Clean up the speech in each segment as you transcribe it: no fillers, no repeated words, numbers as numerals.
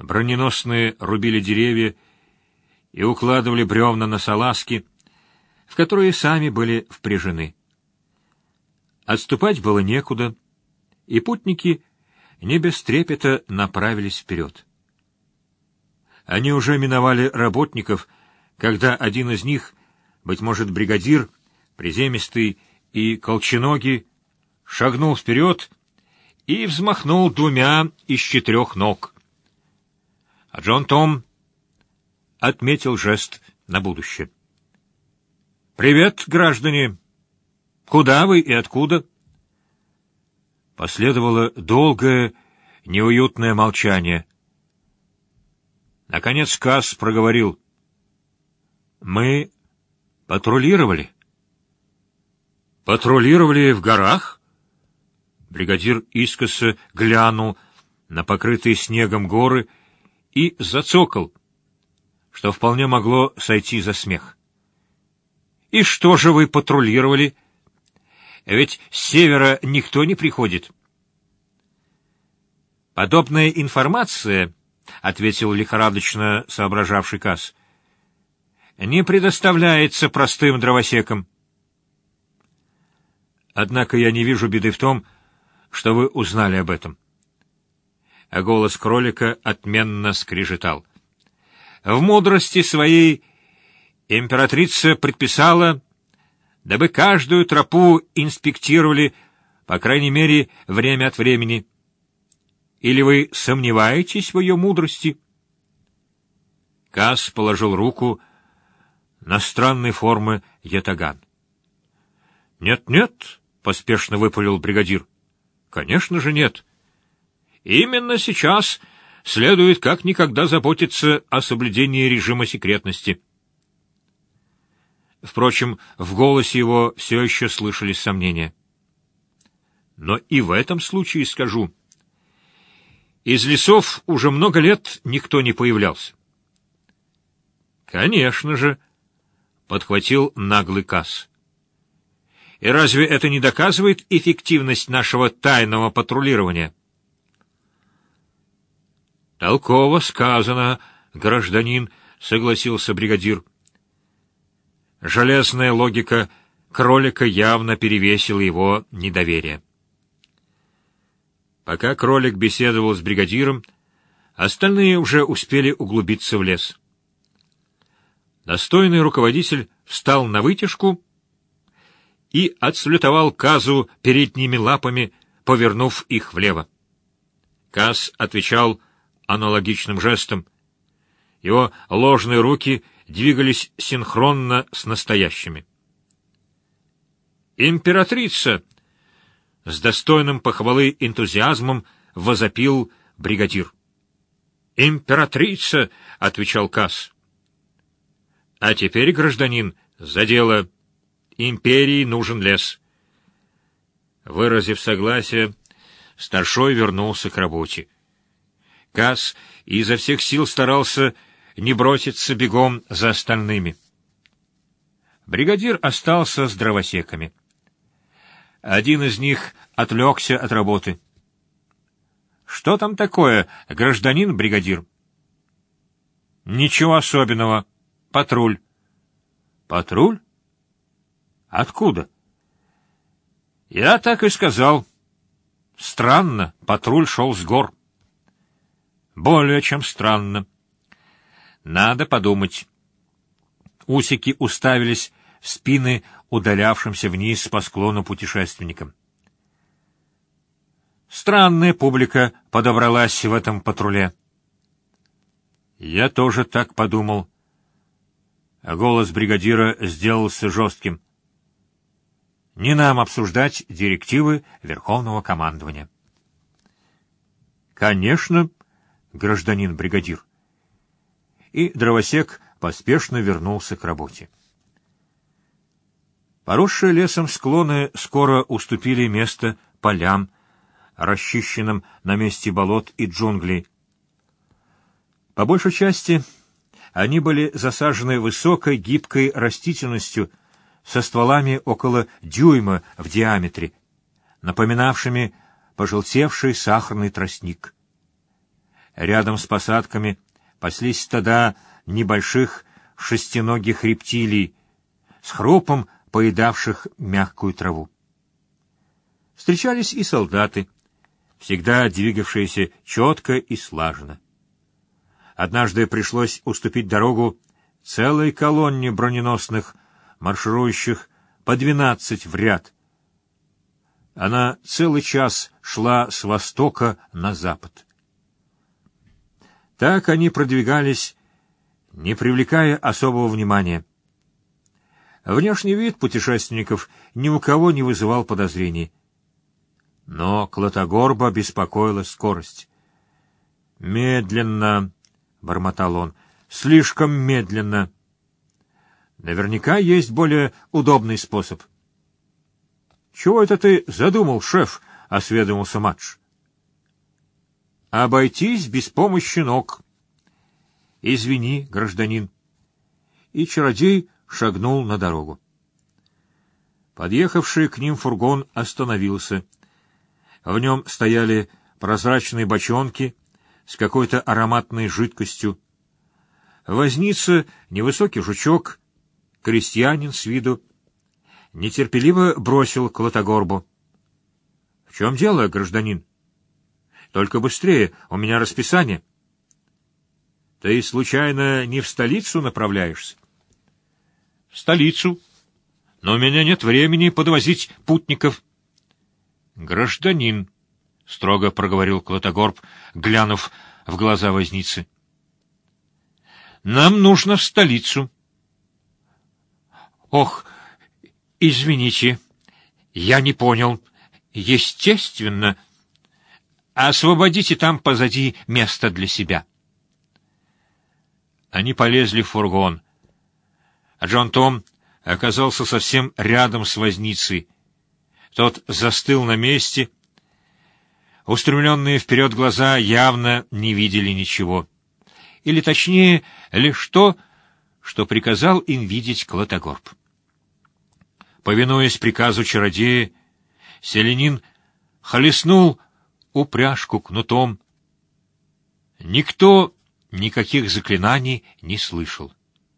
Броненосные рубили деревья и укладывали бревна на салазки, в которые сами были впряжены. Отступать было некуда, и путники не без трепета направились вперед. Они уже миновали работников, когда один из них, быть может, бригадир, приземистый и колченогий, шагнул вперед и взмахнул 2 из 4 ног. А Джон Том отметил жест на будущее. «Привет, граждане! Куда вы и откуда?» Последовало долгое, неуютное молчание. Наконец Касс проговорил: «Мы патрулировали». «Патрулировали в горах?» Бригадир искоса глянул на покрытые снегом горы и зацокал, что вполне могло сойти за смех. «И что же вы патрулировали? Ведь с севера никто не приходит». «Подобная информация, — ответил лихорадочно соображавший Касс, — не предоставляется простым дровосекам. Однако я не вижу беды в том, что вы узнали об этом». А голос кролика отменно скрежетал. «В мудрости своей императрица предписала, дабы каждую тропу инспектировали, по крайней мере, время от времени. Или вы сомневаетесь в ее мудрости?» Касс положил руку на странной формы ятаган. «Нет-нет», — поспешно выпалил бригадир. «Конечно же нет. Именно сейчас следует как никогда заботиться о соблюдении режима секретности». Впрочем, в голосе его все еще слышались сомнения. «Но и в этом случае скажу. Из лесов уже много лет никто не появлялся». «Конечно же», — подхватил наглый Касс. «И разве это не доказывает эффективность нашего тайного патрулирования?» «Толково сказано, гражданин», — согласился бригадир. Железная логика кролика явно перевесила его недоверие. Пока кролик беседовал с бригадиром, остальные уже успели углубиться в лес. Достойный руководитель встал на вытяжку и отсалютовал Казу передними лапами, повернув их влево. Каз отвечал аналогичным жестом. Его ложные руки двигались синхронно с настоящими. «Императрица!» — с достойным похвалы энтузиазмом возопил бригадир. «Императрица!» — отвечал Касс. «А теперь, гражданин, за дело. Империи нужен лес». Выразив согласие, старшой вернулся к работе. Касс изо всех сил старался не броситься бегом за остальными. Бригадир остался с дровосеками. Один из них отвлекся от работы. «Что там такое, гражданин бригадир?» «Ничего особенного. Патруль». «Патруль? Откуда?» «Я так и сказал. Странно, патруль шел с гор». «Более чем странно. Надо подумать». Усики уставились в спины удалявшимся вниз по склону путешественникам. Странная публика подобралась в этом патруле. Я тоже так подумал. А голос бригадира сделался жестким. Не нам обсуждать директивы Верховного командования. Конечно, гражданин бригадир. И дровосек поспешно вернулся к работе. Поросшие лесом склоны скоро уступили место полям, расчищенным на месте болот и джунглей. По большей части они были засажены высокой гибкой растительностью со стволами около дюйма в диаметре, напоминавшими пожелтевший сахарный тростник. Рядом с посадками паслись стада небольших шестиногих рептилий, с хрупом поедавших мягкую траву. Встречались и солдаты, всегда двигавшиеся четко и слаженно. Однажды пришлось уступить дорогу целой колонне броненосных, марширующих по 12 в ряд. Она целый час шла с востока на запад. Так они продвигались, не привлекая особого внимания. Внешний вид путешественников ни у кого не вызывал подозрений. Но Клотогорба беспокоила скорость. «Медленно», — бормотал он, — «слишком медленно. Наверняка есть более удобный способ». «Чего это ты задумал, шеф?» — осведомился Мадж. «Обойтись без помощи ног». «Извини, гражданин». И чародей шагнул на дорогу. Подъехавший к ним фургон остановился. В нем стояли прозрачные бочонки с какой-то ароматной жидкостью. Возница, невысокий жучок, крестьянин с виду, нетерпеливо бросил Клотогорбу. — В чем дело, гражданин? — Только быстрее, у меня расписание. — Ты, случайно, не в столицу направляешься? — В столицу. Но у меня нет времени подвозить путников. — Гражданин, — строго проговорил Клотогорб, глянув в глаза возницы, — нам нужно в столицу. — Ох, извините, я не понял. Естественно. Освободите там позади место для себя. Они полезли в фургон. А Джон Том оказался совсем рядом с возницей. Тот застыл на месте. Устремленные вперед глаза явно не видели ничего. Или, точнее, лишь то, что приказал им видеть Клотогорб. Повинуясь приказу чародея, селянин хлестнул упряжку кнутом. Никто никаких заклинаний не слышал.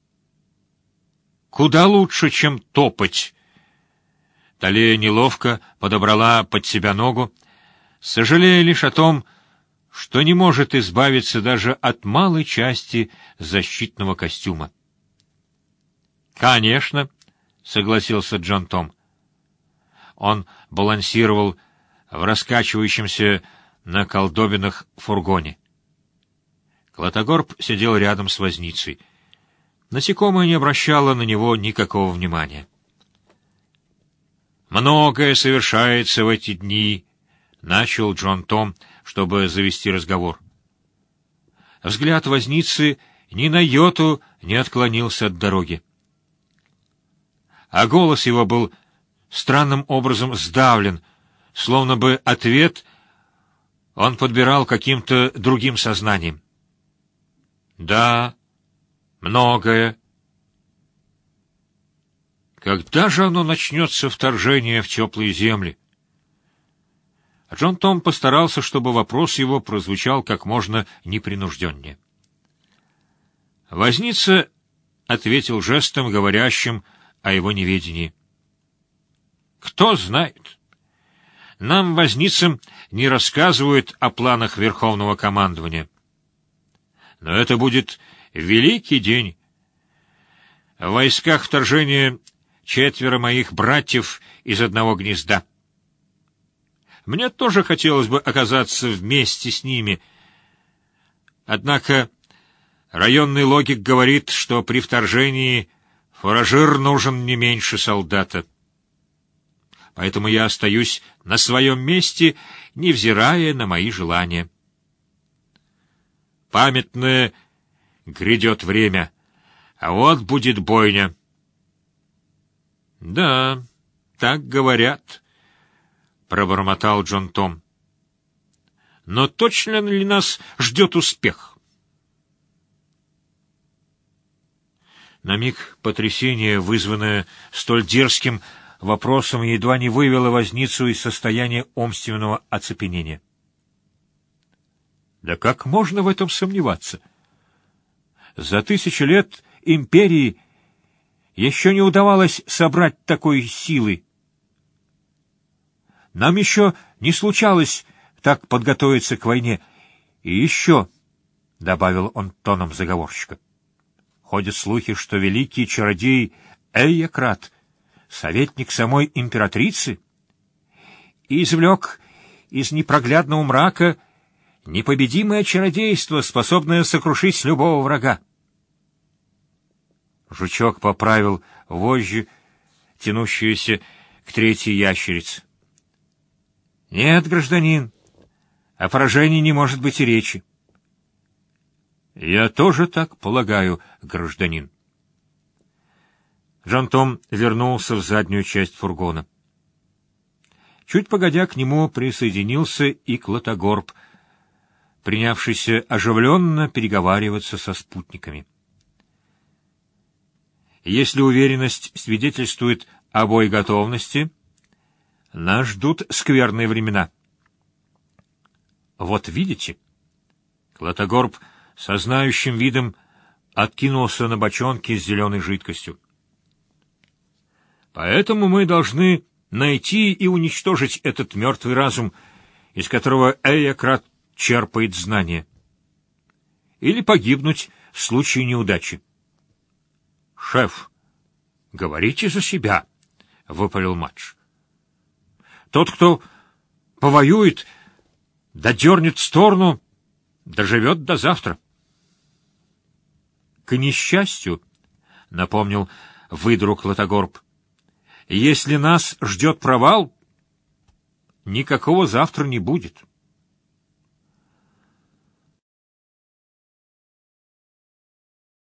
Куда лучше, чем топать. Талия неловко подобрала под себя ногу, сожалея лишь о том, что не может избавиться даже от малой части защитного костюма. «Конечно», — согласился Джон Том. Он балансировал в раскачивающемся на колдобинах фургоне. Клотогорб сидел рядом с возницей. Насекомое не обращало на него никакого внимания. «Многое совершается в эти дни», — начал Джон Том, чтобы завести разговор. Взгляд возницы ни на йоту не отклонился от дороги. А голос его был странным образом сдавлен, словно бы ответ он подбирал каким-то другим сознанием. «Да, многое. Когда же оно начнется, вторжение в теплые земли?» Джон Том постарался, чтобы вопрос его прозвучал как можно непринужденнее. Возница ответил жестом, говорящим о его неведении. «Кто знает? Нам, возницам, не рассказывают о планах Верховного командования. Но это будет великий день. В войсках вторжения 4 моих братьев из одного гнезда. Мне тоже хотелось бы оказаться вместе с ними. Однако районный логик говорит, что при вторжении фуражир нужен не меньше солдата. Поэтому я остаюсь на своем месте, невзирая на мои желания. Памятное грядет время, а вот будет бойня. — Да, так говорят, — пробормотал Джон Том. — Но точно ли нас ждет успех? На миг потрясение, вызванное столь дерзким вопросом, едва не вывело возницу из состояния умственного оцепенения. Да как можно в этом сомневаться? За 1000 лет империи еще не удавалось собрать такой силы. Нам еще не случалось так подготовиться к войне. И еще, — добавил он тоном заговорщика, — ходят слухи, что великий чародей Эйякрат, советник самой императрицы, извлек из непроглядного мрака непобедимое чародейство, способное сокрушить любого врага. Жучок поправил вожжи, тянущиеся к третьей ящерице. — Нет, гражданин, о поражении не может быть и речи. — Я тоже так полагаю, гражданин. Джон-Том вернулся в заднюю часть фургона. Чуть погодя к нему присоединился и Клотогорб, принявшийся оживленно переговариваться со спутниками. Если уверенность свидетельствует о боеготовности, нас ждут скверные времена. Вот видите? Клотогорб со знающим видом откинулся на бочонки с зеленой жидкостью. Поэтому мы должны найти и уничтожить этот мертвый разум, из которого Эйякрат черпает знания. Или погибнуть в случае неудачи. — Шеф, говорите за себя, — выпалил Мадж. — Тот, кто повоюет, додернет в сторону, доживет до завтра. — К несчастью, — напомнил выдру Клотогорб, — если нас ждет провал, никакого завтра не будет.